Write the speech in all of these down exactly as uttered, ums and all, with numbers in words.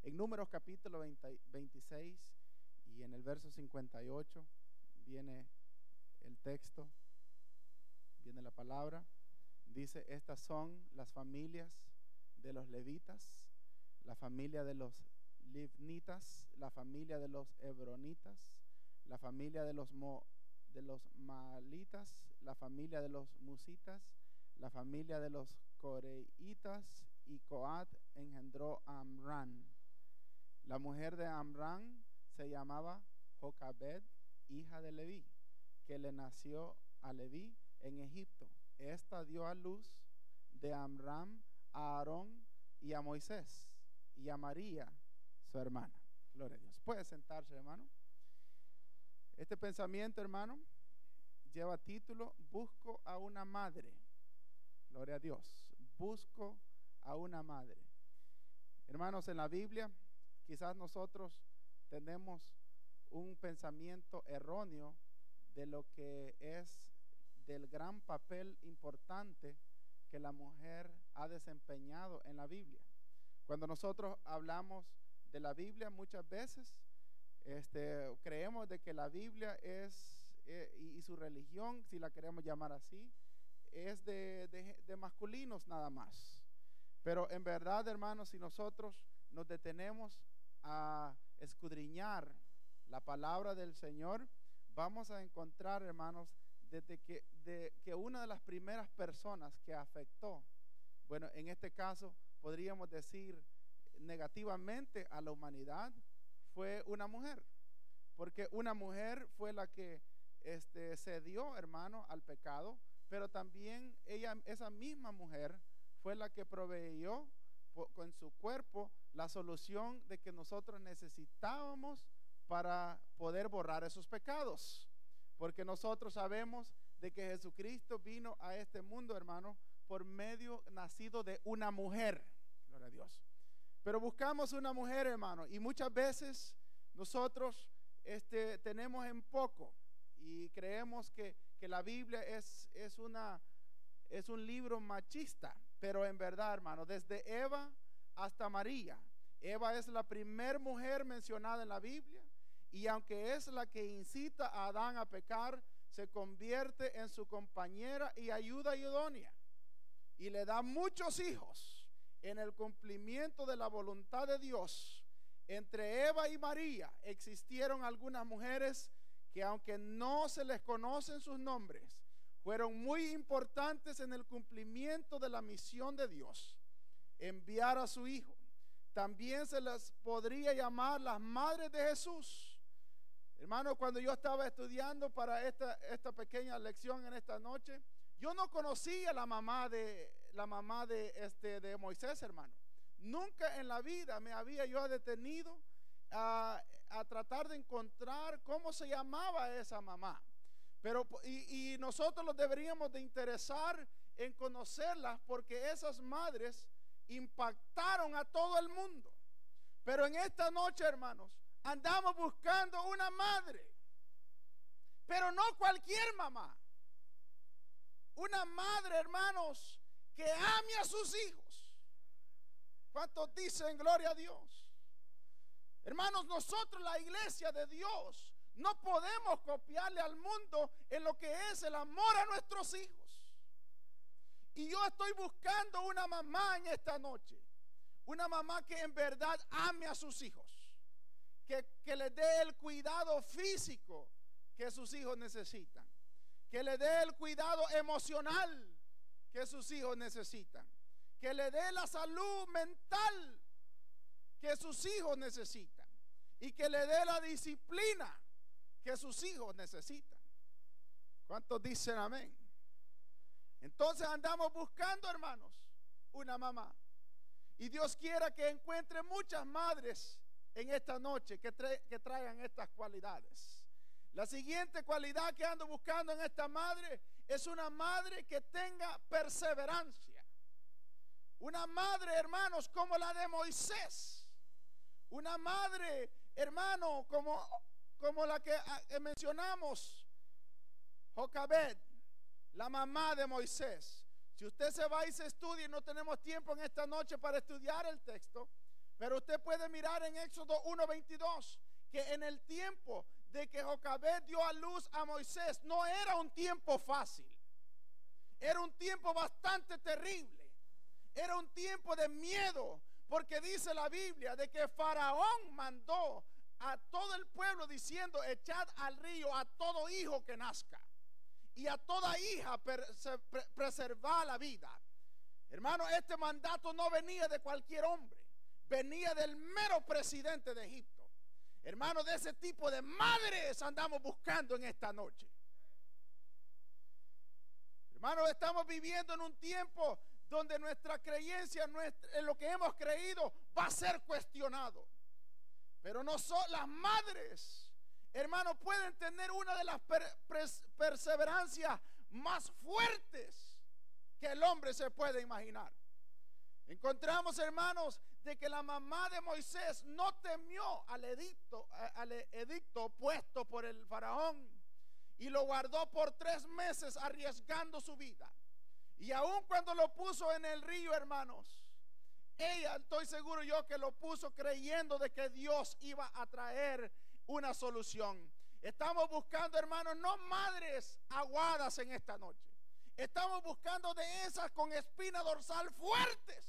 En Números capítulo veinte, veintiséis y en el verso cincuenta y ocho viene el texto, viene la palabra. Dice: estas son las familias de los levitas, la familia de los libnitas, la familia de los hebronitas, la familia de los, mo, de los malitas, la familia de los musitas, la familia de los coreitas, y Coat engendró a Amram. La mujer de Amram se llamaba Jocabed, hija de Leví, que le nació a Leví en Egipto. Esta dio a luz de Amram a Aarón y a Moisés y a María, su hermana. Gloria a Dios. Puede sentarse, hermano. Este pensamiento, hermano, lleva título: busco a una madre. Gloria a Dios. Busco a una madre. Hermanos, en la Biblia quizás nosotros tenemos un pensamiento erróneo de lo que es del gran papel importante que la mujer ha desempeñado en la Biblia. Cuando nosotros hablamos de la Biblia, muchas veces este, creemos de que la Biblia es eh, y, y su religión, si la queremos llamar así, es de, de, de masculinos nada más. Pero en verdad, hermanos, si nosotros nos detenemos a escudriñar la palabra del Señor, vamos a encontrar, hermanos, desde que, de, que una de las primeras personas que afectó, bueno, en este caso podríamos decir negativamente a la humanidad, fue una mujer. Porque una mujer fue la que este, cedió, hermano, al pecado, pero también ella, esa misma mujer, fue la que proveyó con su cuerpo la solución de que nosotros necesitábamos para poder borrar esos pecados. Porque nosotros sabemos de que Jesucristo vino a este mundo, hermano, por medio nacido de una mujer. Gloria a Dios. Pero buscamos una mujer, hermano, y muchas veces nosotros este, tenemos en poco y creemos que, que la Biblia es, es, una, es un libro machista. Pero en verdad, hermano, desde Eva hasta María, Eva es la primer mujer mencionada en la Biblia, y aunque es la que incita a Adán a pecar, se convierte en su compañera y ayuda idónea, y le da muchos hijos en el cumplimiento de la voluntad de Dios. Entre Eva y María existieron algunas mujeres que, aunque no se les conocen sus nombres, fueron muy importantes en el cumplimiento de la misión de Dios, enviar a su Hijo. También se les podría llamar las madres de Jesús. Hermano, cuando yo estaba estudiando para esta, esta pequeña lección en esta noche, yo no conocía a la mamá de, la mamá de, este, de Moisés, hermano. Nunca en la vida me había yo detenido a, a tratar de encontrar cómo se llamaba esa mamá. Pero y, y nosotros los deberíamos de interesar en conocerlas, porque esas madres impactaron a todo el mundo. Pero en esta noche, hermanos, andamos buscando una madre, pero no cualquier mamá. Una madre, hermanos, que ame a sus hijos. ¿Cuántos dicen gloria a Dios? Hermanos, nosotros, la iglesia de Dios, no podemos copiarle al mundo en lo que es el amor a nuestros hijos. Y yo estoy buscando una mamá en esta noche, una mamá que en verdad ame a sus hijos, que, que les dé el cuidado físico que sus hijos necesitan, que le dé el cuidado emocional que sus hijos necesitan, que le dé la salud mental que sus hijos necesitan, y que le dé la disciplina que sus hijos necesitan. ¿Cuántos dicen amén? Entonces andamos buscando, hermanos, una mamá. Y Dios quiera que encuentre muchas madres en esta noche que, tra que traigan estas cualidades. La siguiente cualidad que ando buscando en esta madre es una madre que tenga perseverancia. Una madre, hermanos, como la de Moisés. Una madre, hermano, como, como la que eh, mencionamos, Jocabed, la mamá de Moisés. Si usted se va y se estudia, y no tenemos tiempo en esta noche para estudiar el texto, Pero usted puede mirar en Éxodo uno veintidós que en el tiempo de que Jocabed dio a luz a Moisés no era un tiempo fácil. Era un tiempo bastante terrible. Era un tiempo de miedo, porque dice la Biblia de que Faraón mandó a todo el pueblo diciendo: echad al río a todo hijo que nazca y a toda hija preservad la vida. Hermano, este mandato no venía de cualquier hombre, venía del mero presidente de Egipto. Hermano, de ese tipo de madres andamos buscando en esta noche. Hermano, estamos viviendo en un tiempo donde nuestra creencia, nuestra, en lo que hemos creído, va a ser cuestionado. Pero no son las madres, hermano, pueden tener una de las per, pers, perseverancias más fuertes que el hombre se puede imaginar. Encontramos, hermanos, de que la mamá de Moisés no temió al edicto, al edicto puesto por el faraón, y lo guardó por tres meses arriesgando su vida. Y aun cuando lo puso en el río, hermanos, ella, estoy seguro yo, que lo puso creyendo de que Dios iba a traer una solución. Estamos buscando, hermanos, no madres aguadas en esta noche. Estamos buscando de esas con espina dorsal fuertes.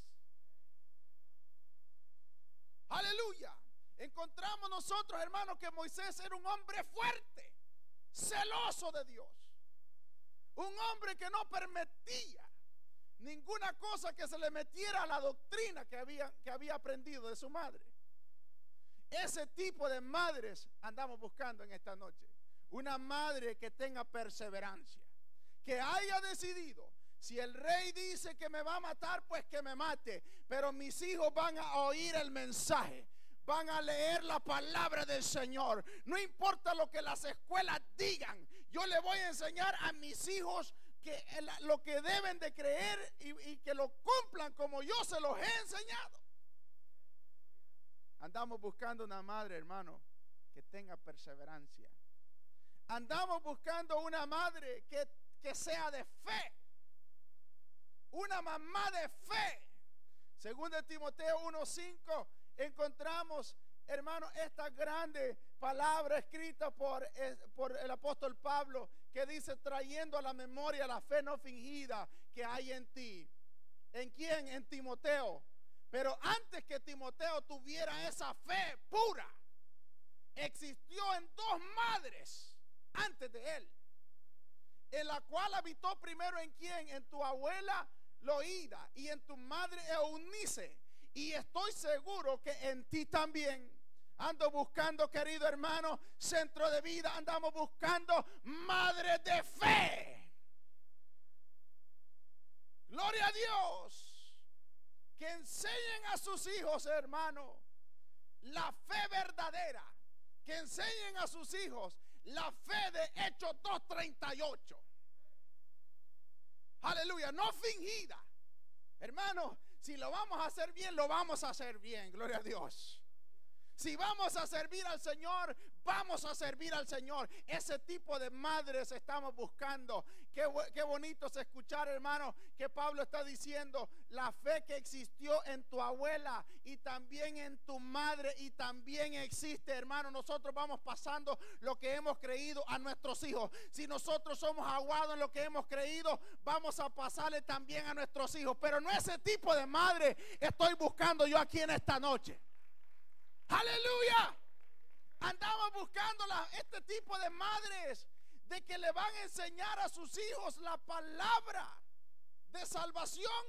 Aleluya. Encontramos nosotros, hermanos, que Moisés era un hombre fuerte, celoso de Dios, un hombre que no permitía ninguna cosa que se le metiera a la doctrina que había, que había aprendido de su madre. Ese tipo de madres andamos buscando en esta noche. Una madre que tenga perseverancia, que haya decidido: si el rey dice que me va a matar, pues que me mate, pero mis hijos van a oír el mensaje, van a leer la palabra del Señor. No importa lo que las escuelas digan, yo le voy a enseñar a mis hijos que el, lo que deben de creer y, y que lo cumplan como yo se los he enseñado. Andamos buscando una madre, hermano, que tenga perseverancia. Andamos buscando una madre que, que sea de fe, una mamá de fe. Según de Timoteo uno cinco encontramos, hermano, esta grande palabra escrita por, por el apóstol Pablo, que dice: trayendo a la memoria la fe no fingida que hay en ti. ¿En quién? En Timoteo. Pero antes que Timoteo tuviera esa fe pura, existió en dos madres antes de él, en la cual habitó primero en quién, en tu abuela Loída y en tu madre Eunice. Y estoy seguro que en ti también. Ando buscando, querido hermano, Centro de Vida, andamos buscando madres de fe. Gloria a Dios. Que enseñen a sus hijos, hermano, la fe verdadera. Que enseñen a sus hijos la fe de Hechos dos treinta y ocho. Aleluya, no fingida. Hermano, si lo vamos a hacer bien, lo vamos a hacer bien. Gloria a Dios. Si vamos a servir al Señor, vamos a servir al Señor. Ese tipo de madres estamos buscando. Qué, qué bonito es escuchar, hermano, que Pablo está diciendo: la fe que existió en tu abuela y también en tu madre y también existe, hermano. Nosotros vamos pasando lo que hemos creído a nuestros hijos. Si nosotros somos aguados en lo que hemos creído, vamos a pasarle también a nuestros hijos. Pero no ese tipo de madre estoy buscando yo aquí en esta noche. Aleluya. Andamos buscando la, este tipo de madres, de que le van a enseñar a sus hijos la palabra de salvación.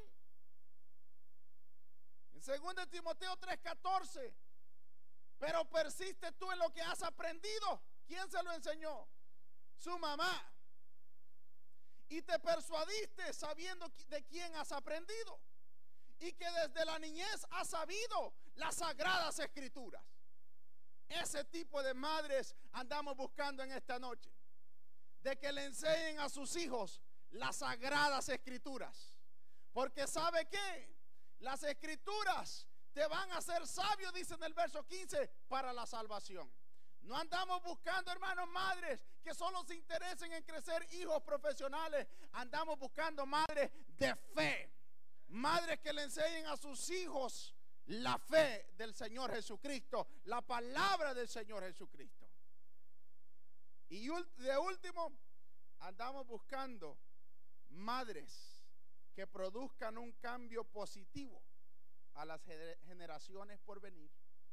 En segundo Timoteo tres catorce, pero persiste tú en lo que has aprendido. ¿Quién se lo enseñó? Su mamá. Y te persuadiste sabiendo de quién has aprendido, y que desde la niñez has sabido las sagradas escrituras. Ese tipo de madres andamos buscando en esta noche, de que le enseñen a sus hijos las sagradas escrituras. Porque ¿sabe qué? Las escrituras te van a hacer sabio, dice en el verso quince, para la salvación. No andamos buscando, hermanos, madres que solo se interesen en crecer hijos profesionales. Andamos buscando madres de fe, madres que le enseñen a sus hijos la fe del Señor Jesucristo, la palabra del Señor Jesucristo. Y de último, andamos buscando madres que produzcan un cambio positivo a las generaciones por venir.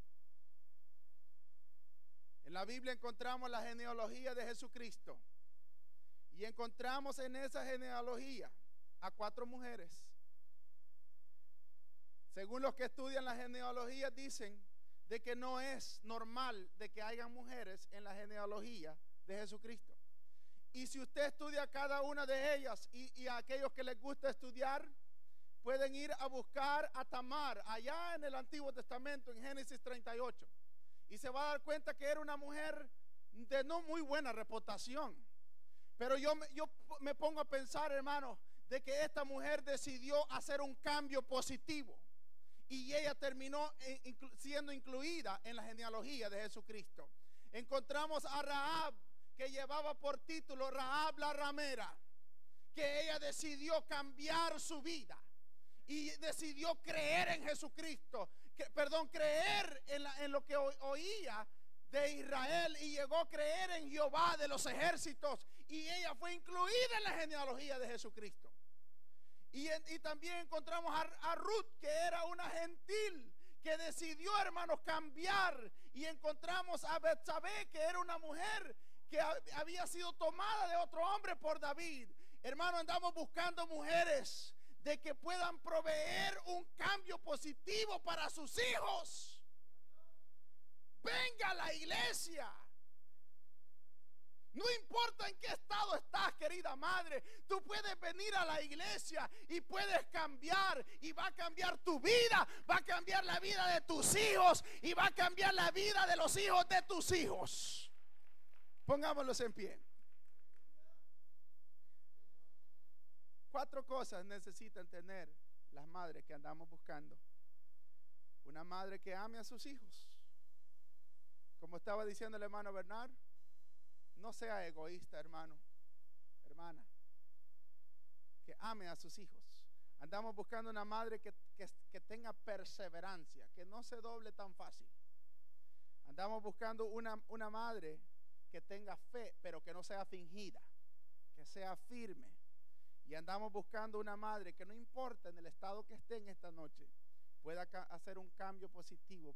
En la Biblia encontramos la genealogía de Jesucristo y encontramos en esa genealogía a cuatro mujeres. Según los que estudian la genealogía, dicen de que no es normal de que hayan mujeres en la genealogía de Jesucristo. Y si usted estudia cada una de ellas, y, y a aquellos que les gusta estudiar, pueden ir a buscar a Tamar allá en el Antiguo Testamento, en Génesis treinta y ocho, y se va a dar cuenta que era una mujer de no muy buena reputación. Pero yo, yo me pongo a pensar, hermano, de que esta mujer decidió hacer un cambio positivo y ella terminó inclu- siendo incluida en la genealogía de Jesucristo. Encontramos a Rahab, que llevaba por título Rahab la ramera, que ella decidió cambiar su vida y decidió creer en Jesucristo, que, perdón, creer en, la, en lo que o, oía de Israel, y llegó a creer en Jehová de los ejércitos, y ella fue incluida en la genealogía de Jesucristo. Y, en, y también encontramos a, a Ruth, que era una gentil, que decidió, hermanos, cambiar, y encontramos a Betsabé, que era una mujer que había sido tomada de otro hombre por David. Hermano, andamos buscando mujeres de que puedan proveer un cambio positivo para sus hijos. Venga a la iglesia. No importa en qué estado estás, querida madre, tú puedes venir a la iglesia y puedes cambiar, y va a cambiar tu vida, va a cambiar la vida de tus hijos, y va a cambiar la vida de los hijos de tus hijos. Pongámoslos en pie. Cuatro cosas necesitan tener las madres que andamos buscando. Una madre que ame a sus hijos. Como estaba diciendo el hermano Bernard, no sea egoísta, hermano, hermana, que ame a sus hijos. Andamos buscando una madre que, que, que tenga perseverancia, que no se doble tan fácil. Andamos buscando una, una madre que tenga fe, pero que no sea fingida, que sea firme. Y andamos buscando una madre que, no importa en el estado que esté en esta noche, pueda hacer un cambio positivo